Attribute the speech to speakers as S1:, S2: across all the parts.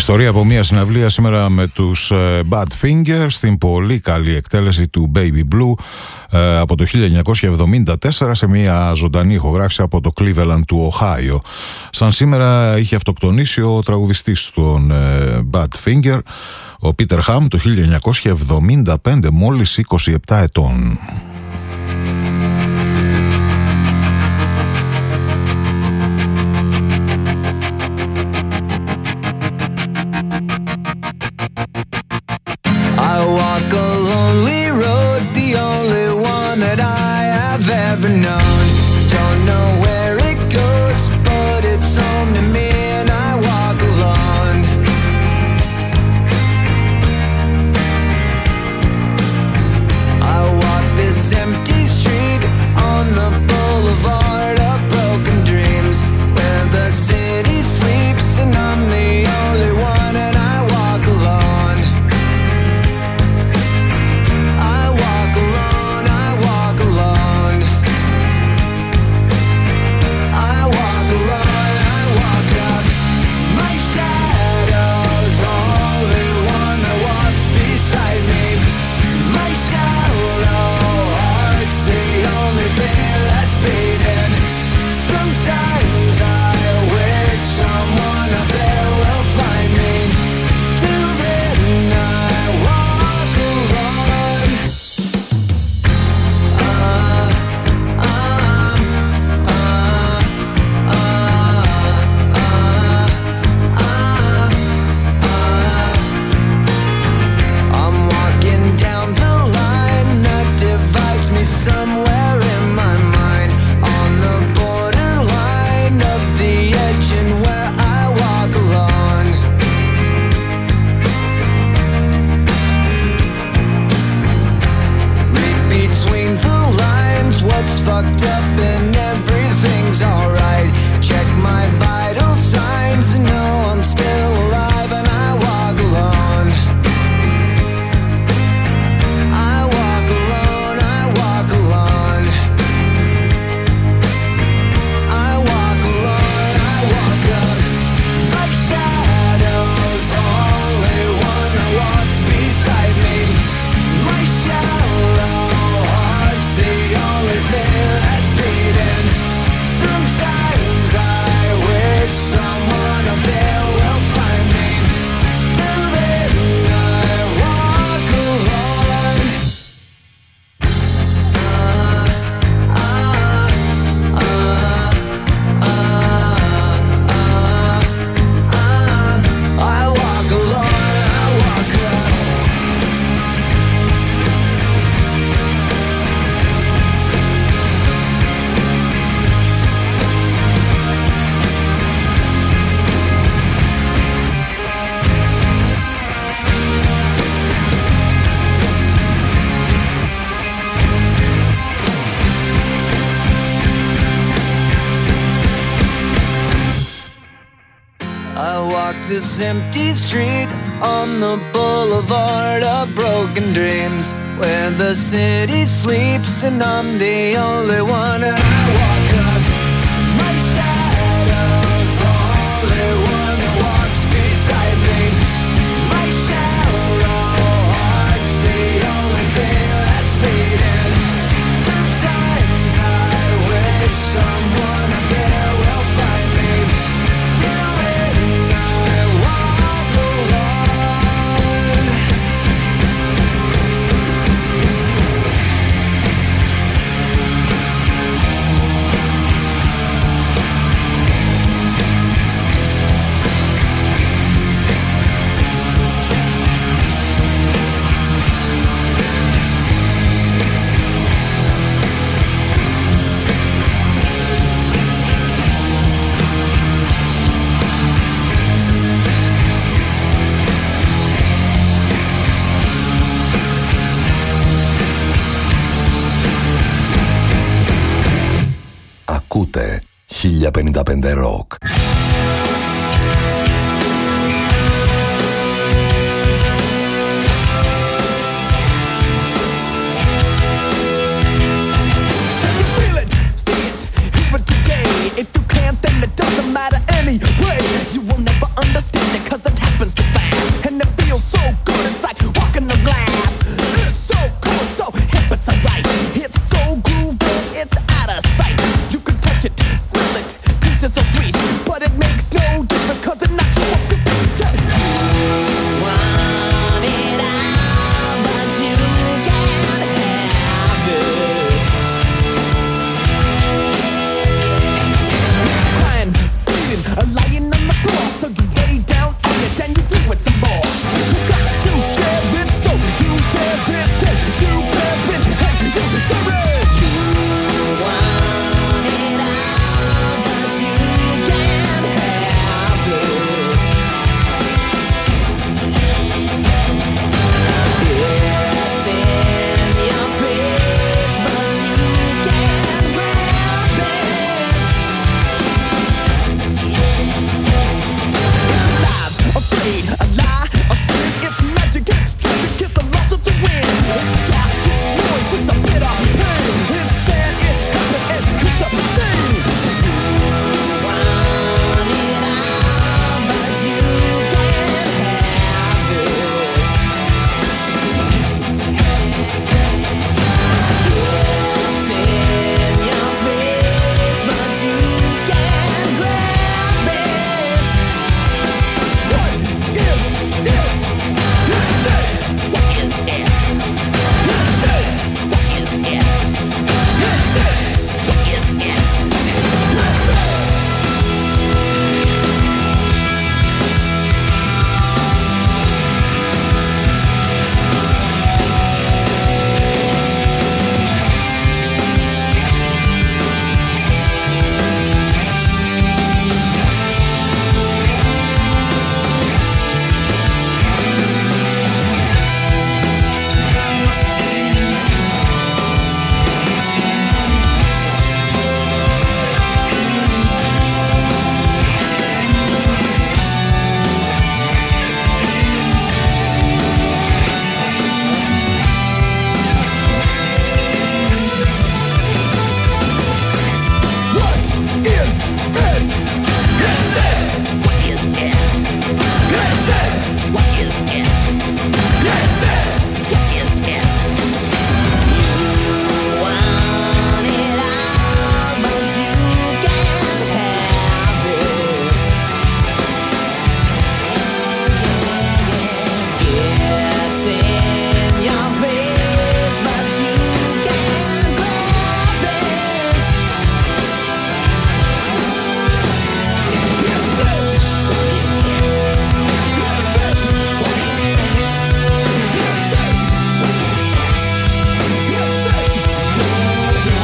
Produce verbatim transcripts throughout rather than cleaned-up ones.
S1: Ιστορία από μια συναυλία σήμερα με τους Badfinger στην πολύ καλή εκτέλεση του Baby Blue από το χίλια εννιακόσια εβδομήντα τέσσερα σε μια ζωντανή ηχογράφηση από το Cleveland του Οχάιο. Σαν σήμερα είχε αυτοκτονήσει ο τραγουδιστής των Badfinger, ο Peter Ham, το χίλια εννιακόσια εβδομήντα πέντε, μόλις είκοσι επτά ετών.
S2: This empty street on the boulevard of broken dreams, where the city sleeps and I'm the only one, and I walk up. My shadow's the only one that walks beside me. My shallow heart's the only thing that's beating. Sometimes I wish someone up there will find me. Till then
S3: ακούτε χίλια πενήντα πέντε Rock.
S4: If you can't, then it doesn't matter anyway. You will never understand it, cause it happens lying on the floor. So you lay down on it and you do it some more. You got to share it, so you dare it, then you bear it, and you deserve it. You want it all, but you can't have it. It's in your face, but you can't grab it. It's alive, afraid, a lie, a sin. It's magic, it's tragic, it's a loss, it's a win. It's dark, it's noise, it's a bitter pain. It's sad, it happened, and it's a shame. You want it all, but you can't have it. It's in your face, but you can't grab it. What is it? Let's say, what is it? Let's say, what is it? Let's say, what is it? Let's say. What is it? Let's say, what is it? Let's say, what is it? Let's say, what is it? You want it all, but you can't have it. It's in your face, but you can't grab it. Let's say, what is it? Let's say, what is it? Let's say, what is it? Let's say, what is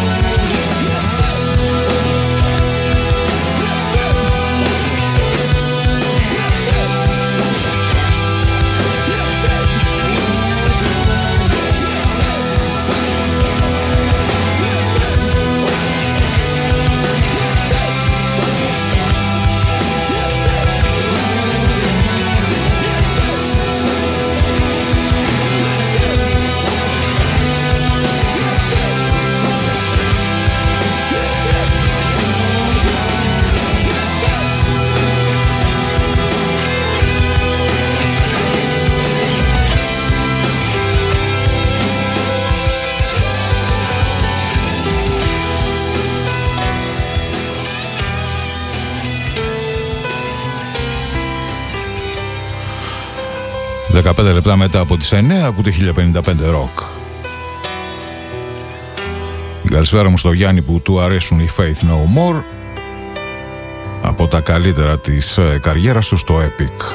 S1: δεκαπέντε λεπτά μετά από τις εννιά ακούτε χίλια πενήντα πέντε Rock. Την καλησπέρα μου στο Γιάννη που του αρέσουν οι Faith No More, από τα καλύτερα της καριέρας του στο Epic.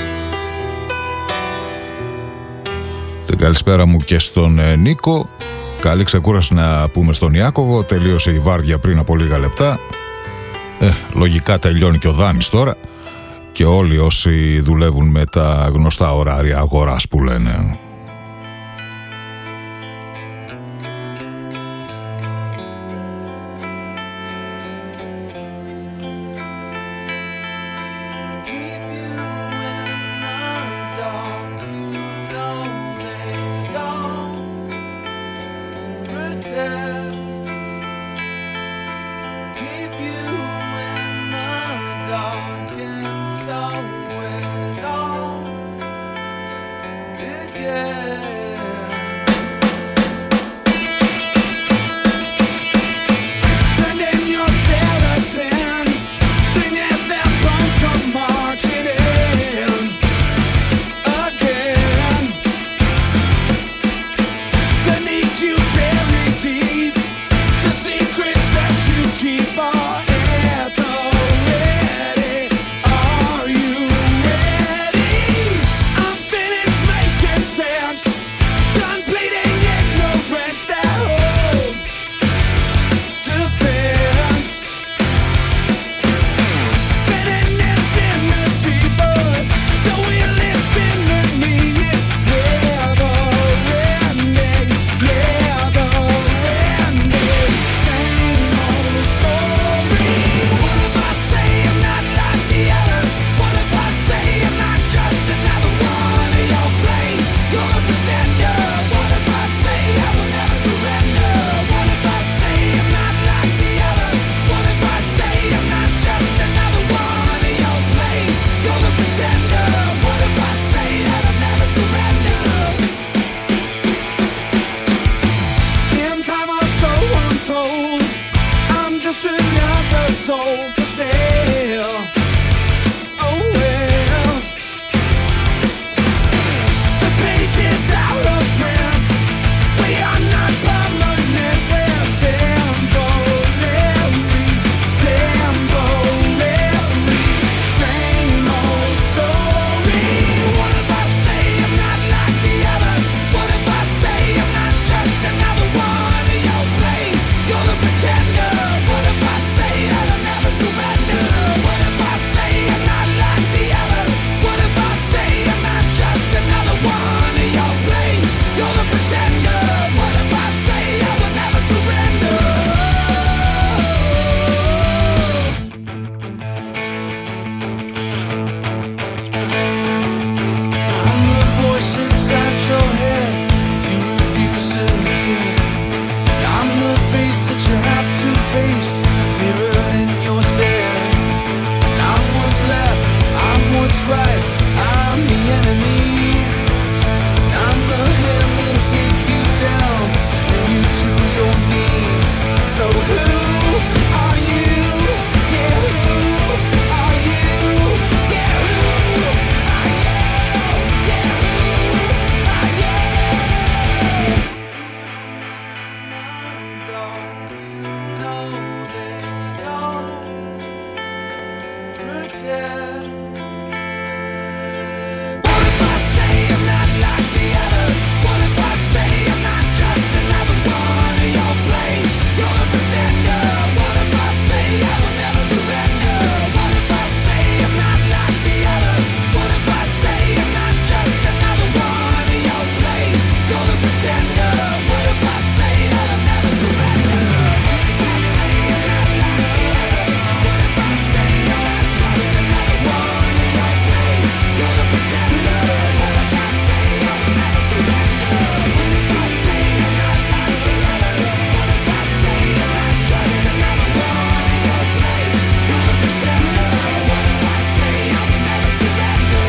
S1: Την καλησπέρα μου και στον Νίκο. Καλή ξεκούραση να πούμε στον Ιάκωβο. Τελείωσε η βάρδια πριν από λίγα λεπτά. Ε, λογικά τελειώνει και ο Δάνης τώρα. Και όλοι όσοι δουλεύουν με τα γνωστά ωράρια αγοράς που λένε.
S4: Yeah.
S2: right, I'm the enemy. I'm the hand that'll take you down and you to your knees. So who are you? Yeah, who are you? Yeah, who are you? Yeah, who are you? Don't we know that you're pretend? What if I say I'm not like the others? What if I say I'm not just another one in your place? You're the pretender. What if I say I will never surrender? What if I say I'm not like the others? What if I say I'm not just another one in your place? You're the pretender. What if I say I will never surrender? What if I say I'm not like the others? What if I say I'm not just another one in your place? You're the pretender. What if I say I will never surrender? What if I say I'm not like the others? What if I say I'm not just another one in your place? You're the pretender. What if I say I will never surrender?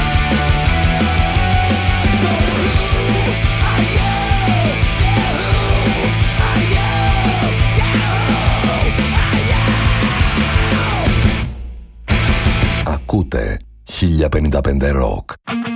S2: So who are you? Yeah, who are you? Yeah, who are you?
S3: Ακούτε χίλια πενήντα πέντε Rock.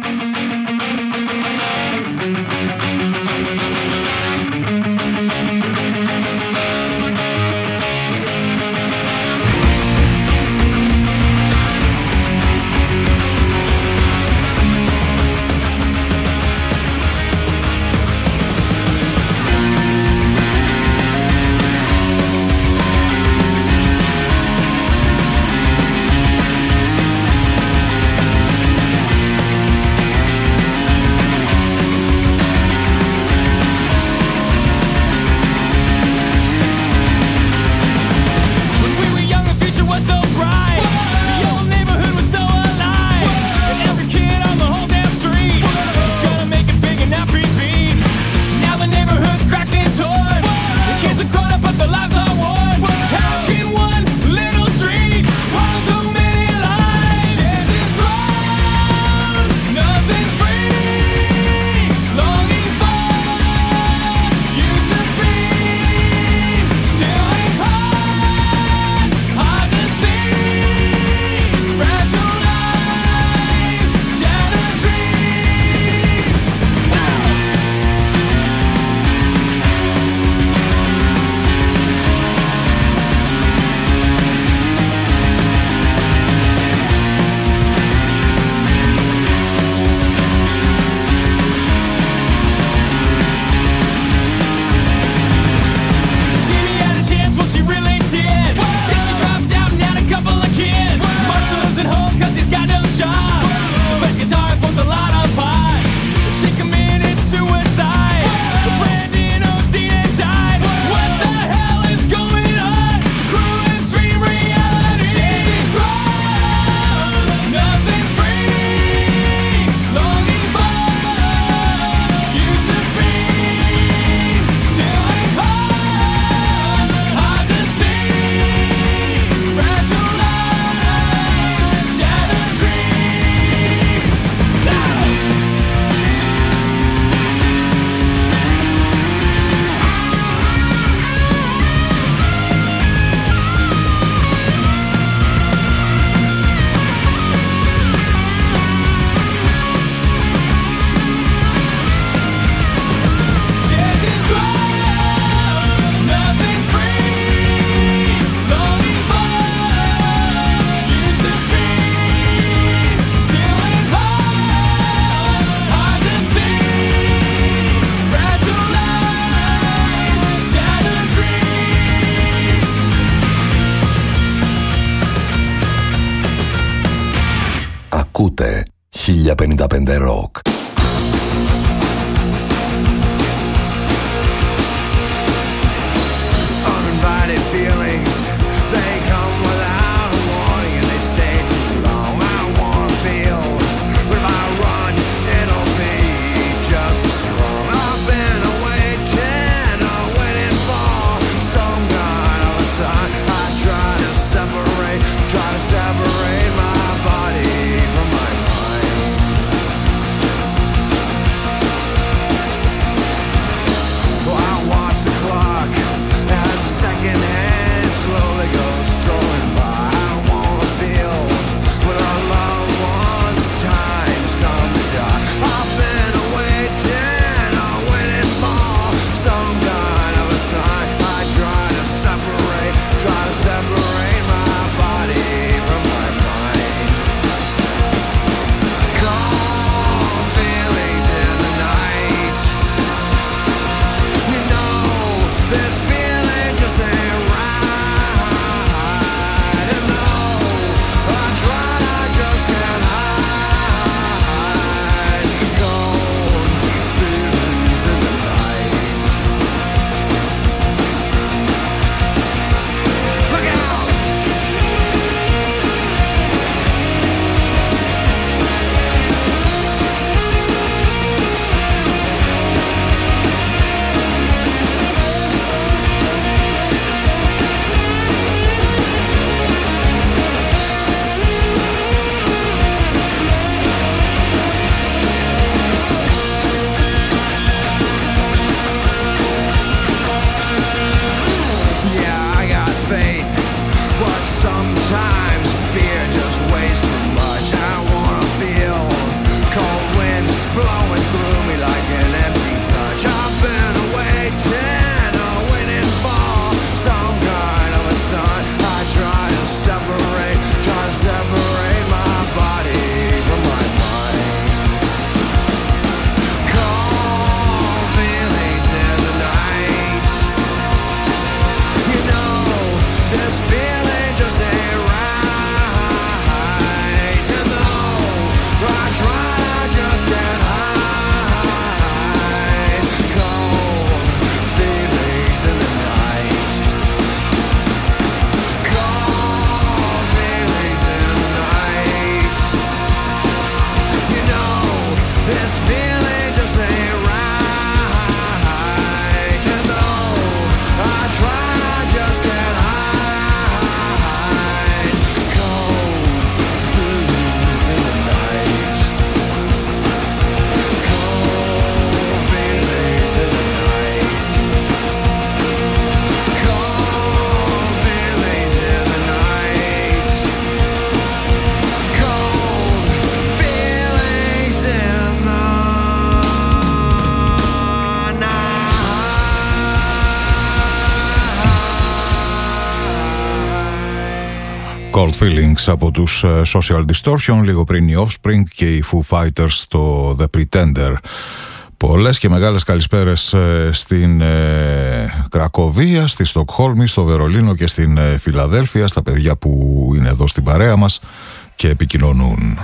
S2: When we were young, the future was so bright. The old neighborhood was so alive. And every kid on the whole damn street was gonna make it big and not be beat. Now the neighborhood's cracked and torn. The kids are grown up, but their lives are worn. How can one little street swallow so many lives? Chance is gone, nothing's free. Longing for used to be. Still it's hard, hard to see. Fragile lives, shattered dreams. Jamie had a chance, well she really did. Still she dropped out and had a couple of kids. Marcel lives at home cause he's got no job. She plays guitar, smokes a lot of pot. The chick committed suicide. Brandon O'Dean had died. What the hell is going on? Cruelest dream reality. Chance is gone, nothing's free. Longing for used to be. Still it's hard, hard to see. Fragile lives, shattered dreams. Chance is gone, nothing's free. Longing for used to be. Still it's hard, hard to see. Fragile lives, shattered dreams.
S3: Ακούτε χίλια πενήντα πέντε Rock.
S2: Uninvited feelings, they come without a warning and they stay too long. I wanna feel, but if I run, it'll be just as strong. I've been waiting, uh, waiting for some kind of a sign. I try to separate, try to separate my body from my this feeling just ain't right. And though I try, I just can't hide. Cold blues in the night. Cold feelings in the night. Cold feelings in the night. Cold feelings in the
S1: Cold Feelings από τους Social Distortion, λίγο πριν οι Offspring και οι Foo Fighters στο The Pretender. Πολλές και μεγάλες καλησπέρες στην ε, Κρακοβία, στη Στοκχόλμη, στο Βερολίνο και στην ε, Φιλαδέλφια, στα παιδιά που είναι εδώ στην παρέα μας και επικοινωνούν.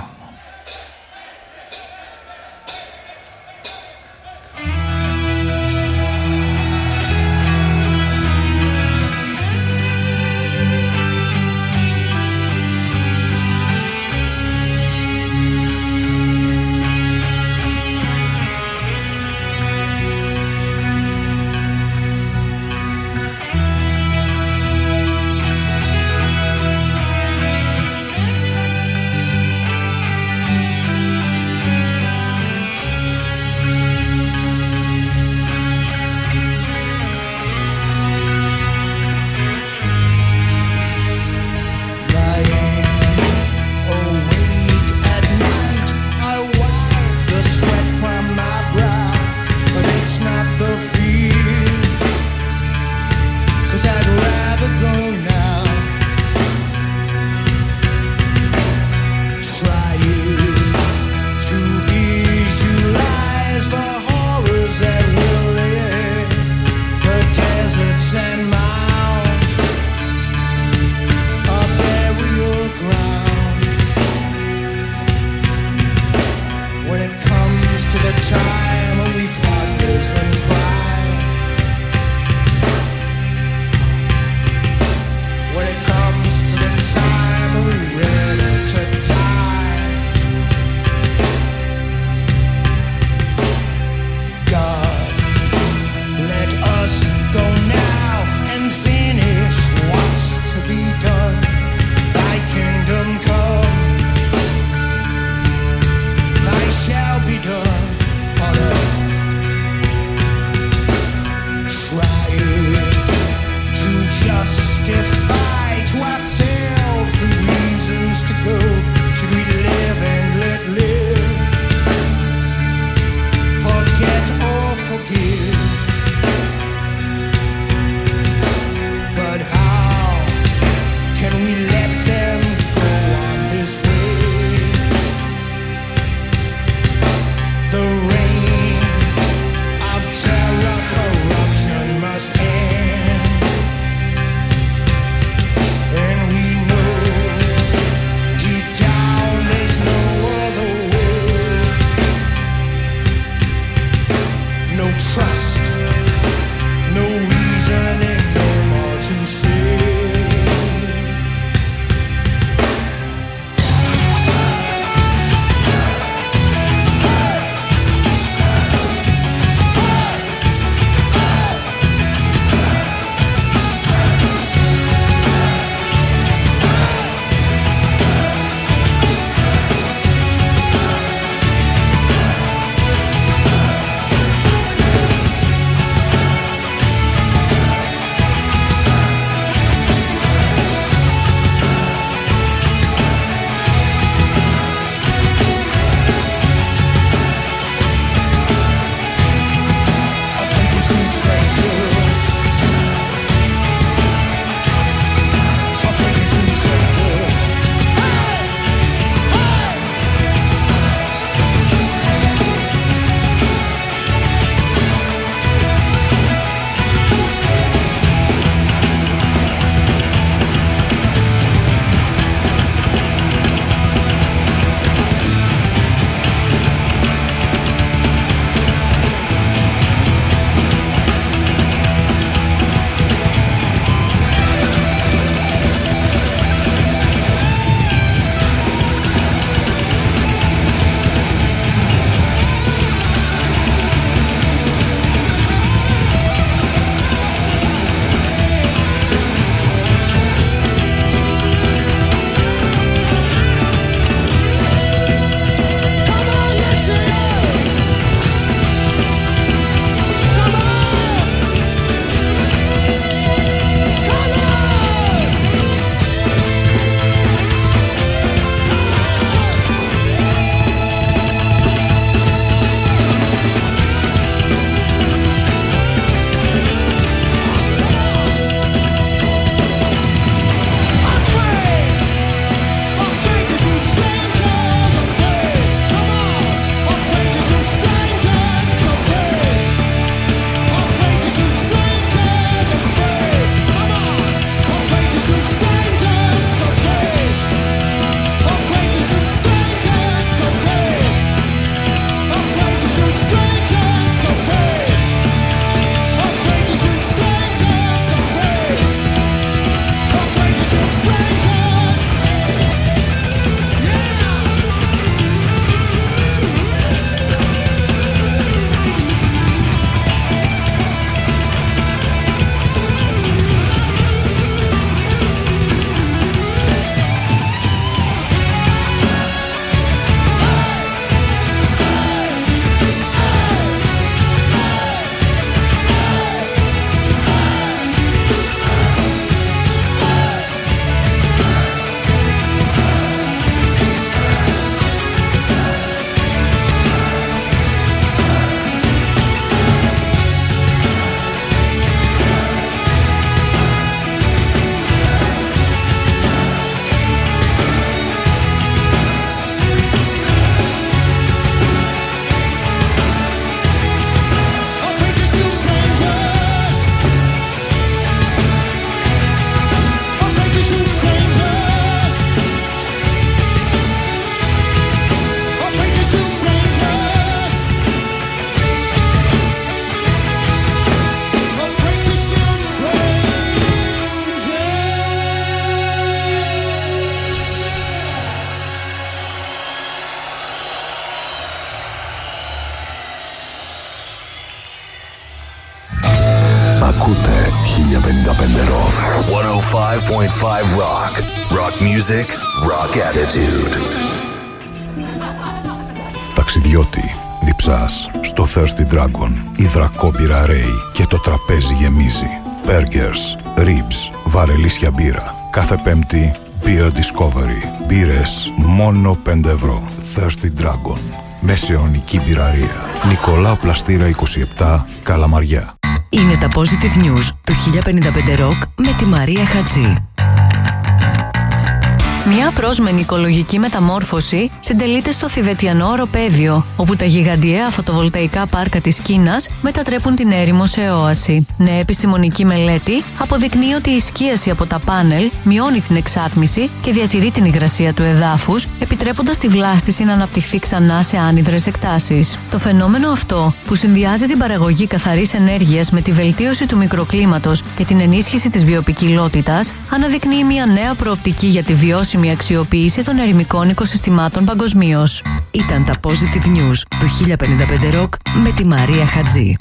S3: χίλια πενήντα πέντε Rock.
S5: εκατόν πέντε κόμμα πέντε Rock. Rock music, rock attitude.
S1: Ταξιδιώτη, διψάς στο Thirsty Dragon. Υδρακόμπυρα ρέει και το τραπέζι γεμίζει. Burgers, ribs, βαρελίσια μπύρα. Κάθε Πέμπτη Beer Discovery. Μπύρες μόνο πέντε ευρώ. Thirsty Dragon. Μεσαιωνική μπυραρία. Νικολάου Πλαστήρα είκοσι επτά, Καλαμαριά.
S6: Είναι τα Positive News του χίλια πενήντα πέντε Rock με τη Μαρία Χατζή. Μια πρόσμενη οικολογική μεταμόρφωση συντελείται στο θιβετιανό οροπέδιο, όπου τα γιγαντιαία φωτοβολταϊκά πάρκα της Κίνας μετατρέπουν την έρημο σε όαση. Νέα επιστημονική μελέτη αποδεικνύει ότι η σκίαση από τα πάνελ μειώνει την εξάτμιση και διατηρεί την υγρασία του εδάφους, επιτρέποντας τη βλάστηση να αναπτυχθεί ξανά σε άνυδρες εκτάσεις. Το φαινόμενο αυτό, που συνδυάζει την παραγωγή καθαρής ενέργειας με τη βελτίωση του μικροκλίματος και την ενίσχυση της βιοποικιλότητας, αναδεικνύει μια νέα προοπτική για τη βιώσιμη μια αξιοποίηση των ερημικών οικοσυστημάτων παγκοσμίως. Ήταν τα Positive News του χίλια πενήντα πέντε Rock με τη Μαρία Χατζή.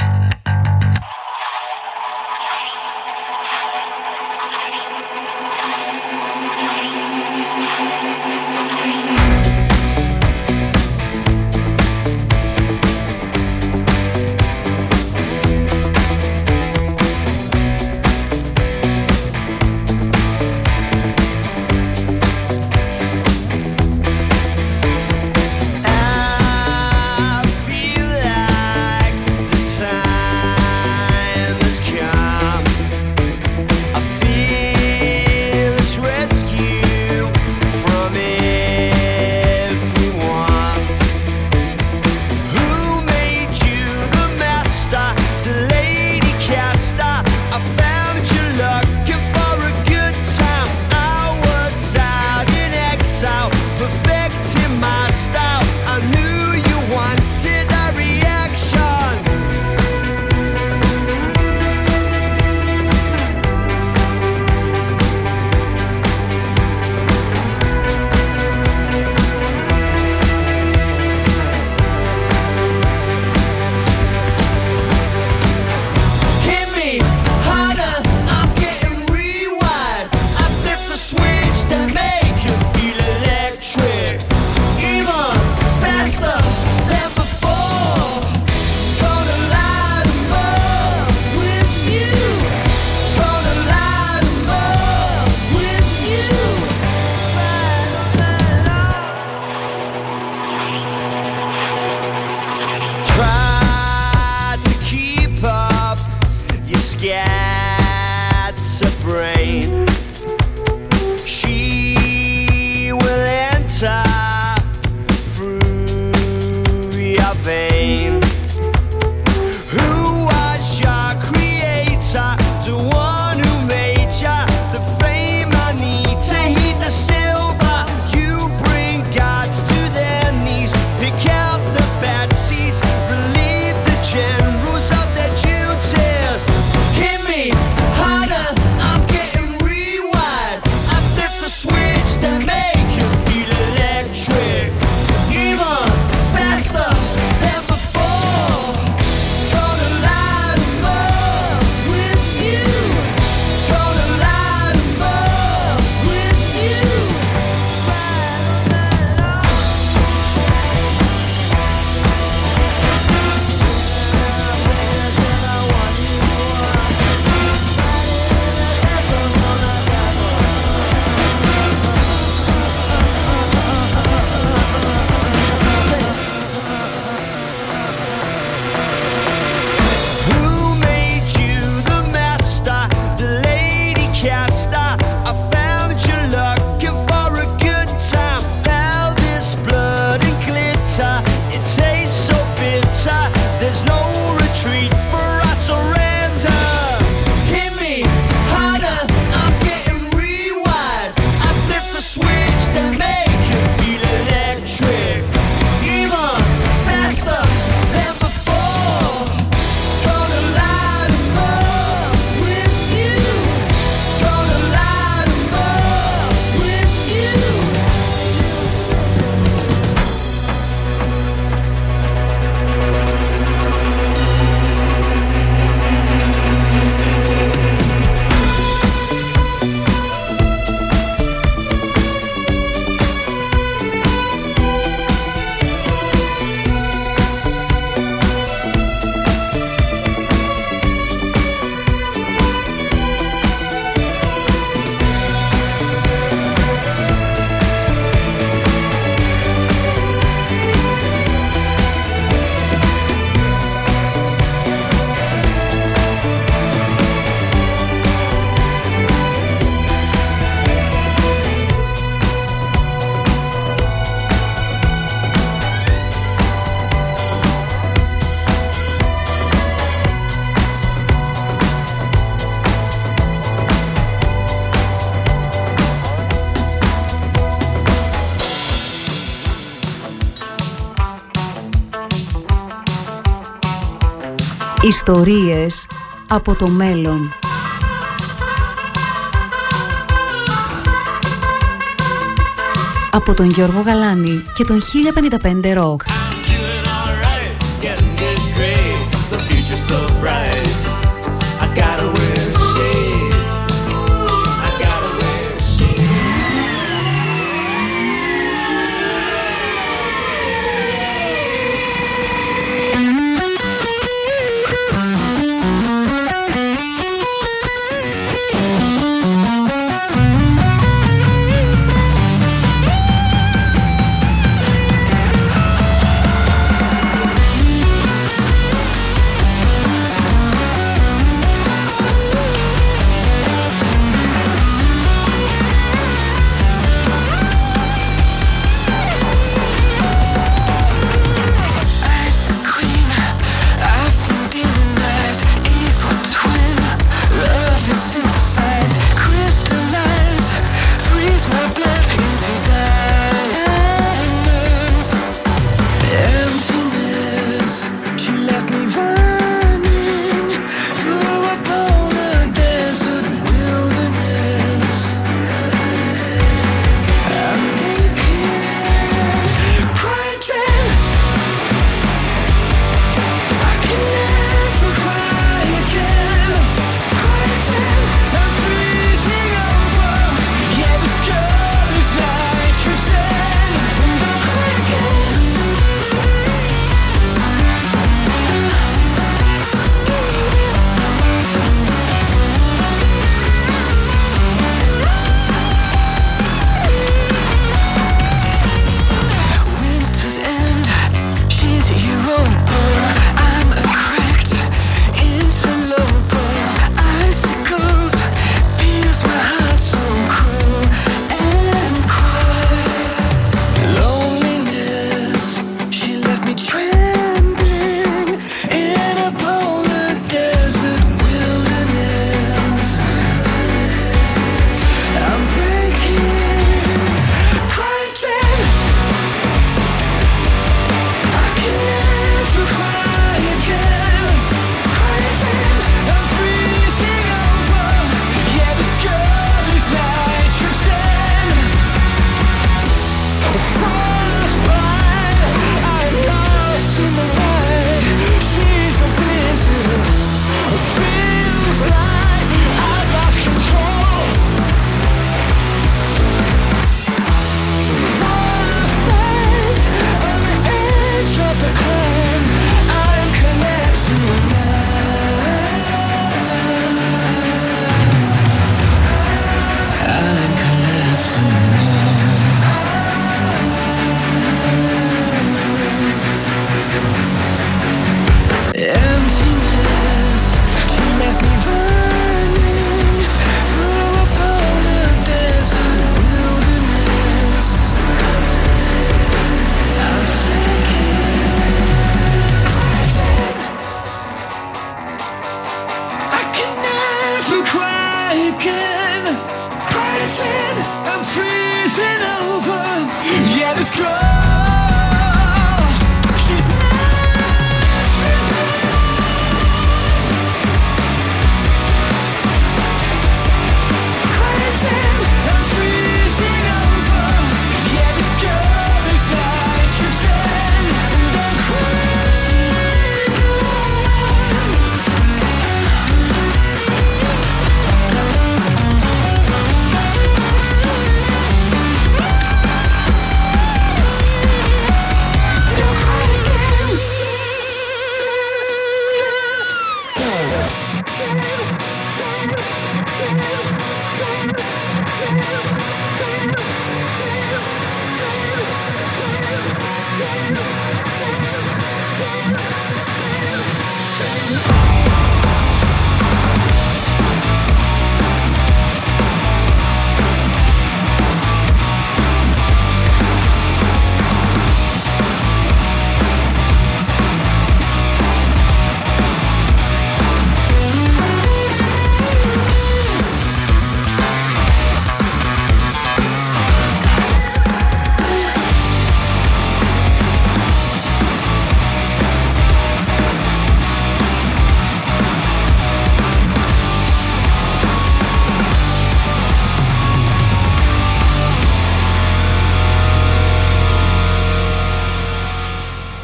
S4: Switch to make you feel electric, even faster than before.
S7: Ιστορίες από το μέλλον. Από τον Γιώργο Γαλάνη και τον χίλια πενήντα πέντε Rock.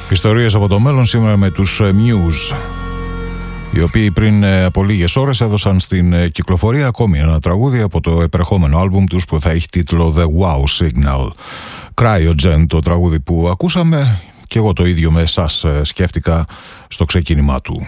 S1: Ιστορίες από το μέλλον σήμερα με τους Muse, οι οποίοι πριν από λίγες ώρες έδωσαν στην κυκλοφορία ακόμη ένα τραγούδι από το επερχόμενο άλμπουμ τους που θα έχει τίτλο The Wow Signal. Cryogen το τραγούδι που ακούσαμε, και εγώ το ίδιο με εσάς σκέφτηκα στο ξεκίνημά του.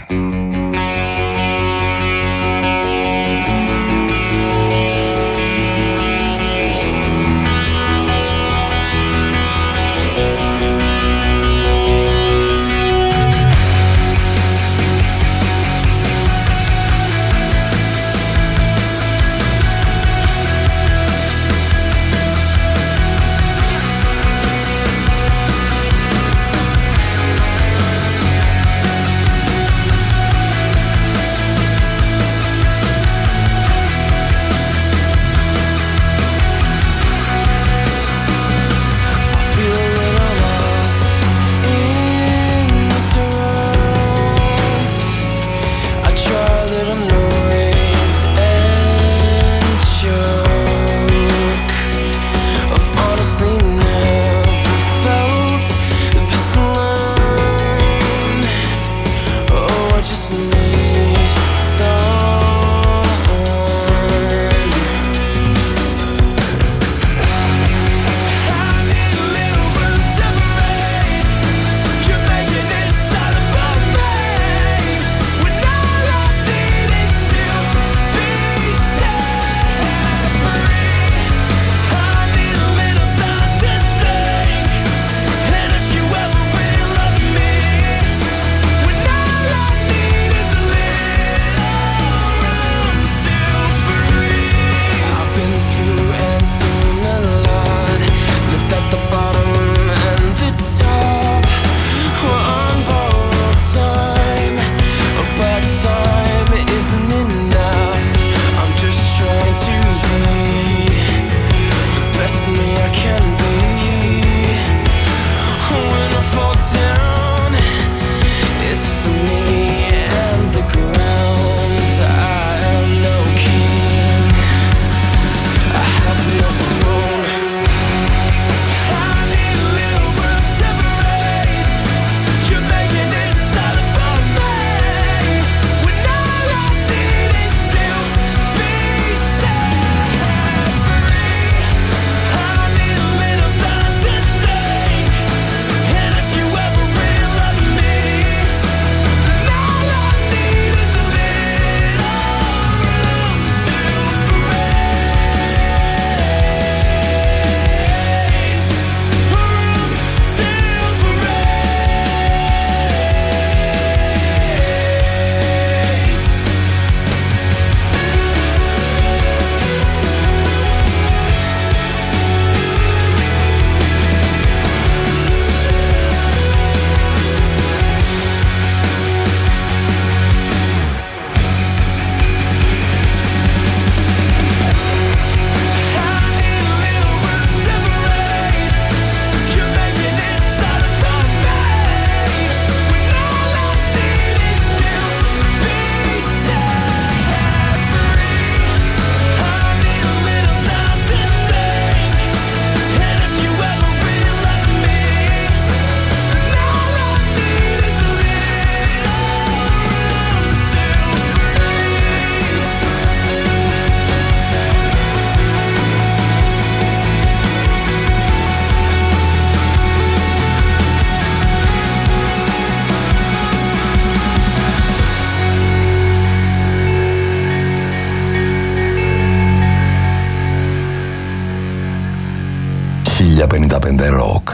S3: χίλια πενήντα πέντε Rock.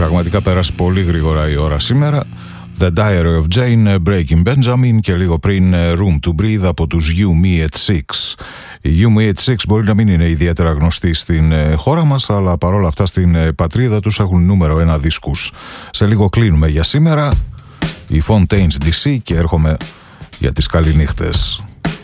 S1: Πραγματικά πέρασε πολύ γρήγορα η ώρα σήμερα. The Diary of Jane, Breaking Benjamin και λίγο πριν Room to Breathe από τους You Me at Six. Οι You Me at Six μπορεί να μην είναι ιδιαίτερα γνωστοί στην χώρα μας, αλλά παρόλα αυτά στην πατρίδα τους έχουν νούμερο ένα δίσκους. Σε λίγο κλείνουμε για σήμερα. Η Fontaines ντι σι και έρχομαι για τις καληνύχτες.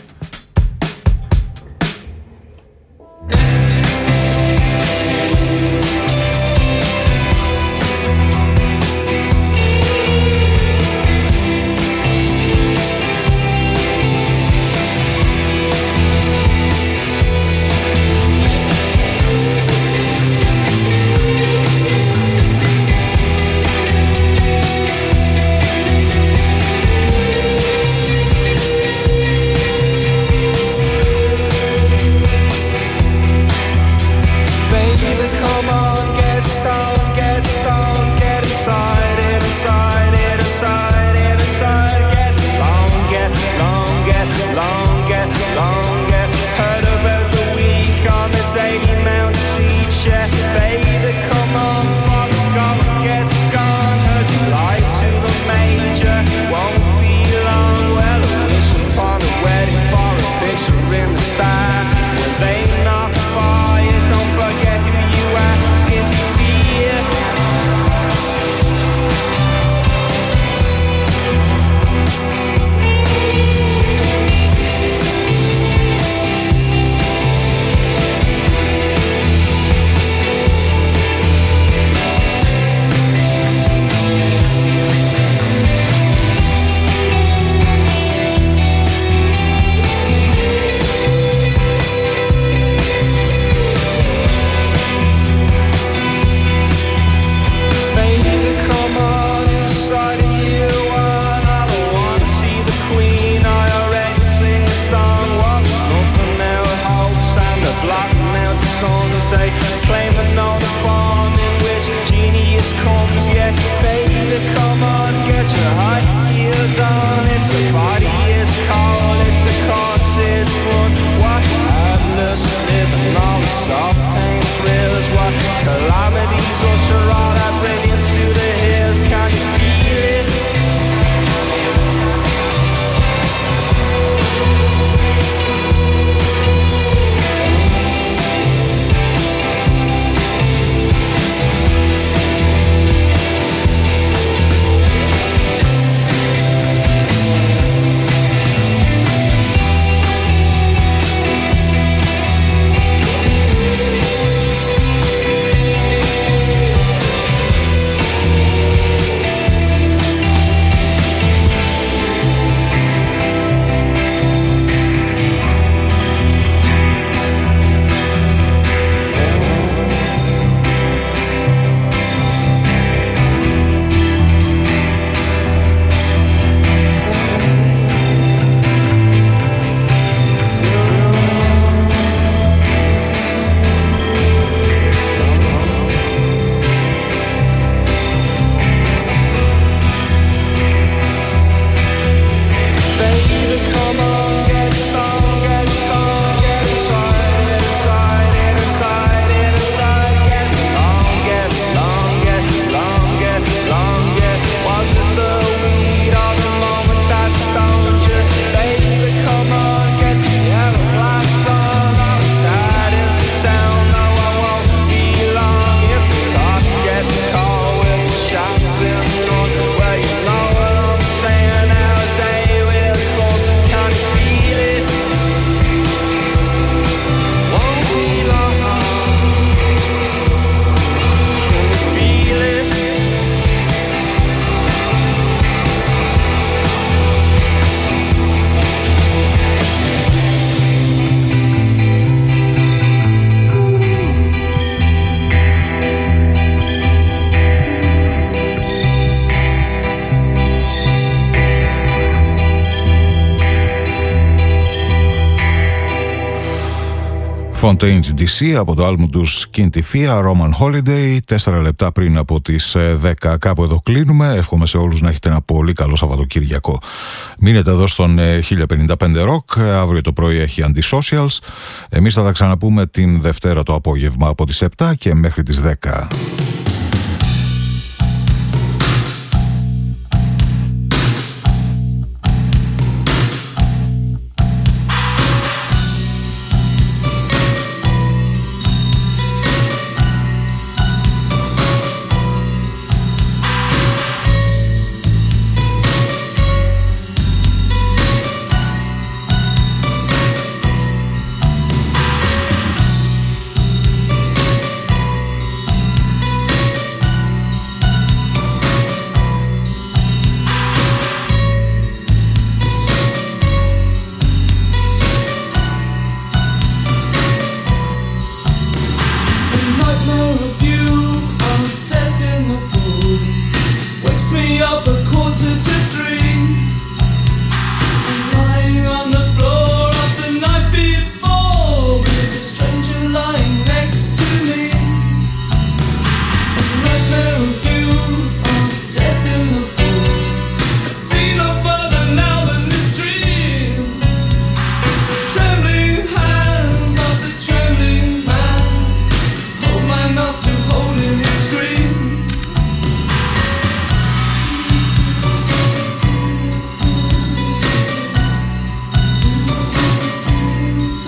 S1: Fontaines ντι σι από το άλμπουμ τους Quintifia, Roman Holiday. Τέσσερα λεπτά πριν από τις δέκα, κάπου εδώ κλείνουμε. Εύχομαι σε όλους να έχετε ένα πολύ καλό Σαββατοκύριακο. Μείνετε εδώ στον χίλια πενήντα πέντε Rock. Αύριο το πρωί έχει Antisocials. Εμείς θα τα ξαναπούμε την Δευτέρα το απόγευμα από τις επτά και μέχρι τις δέκα.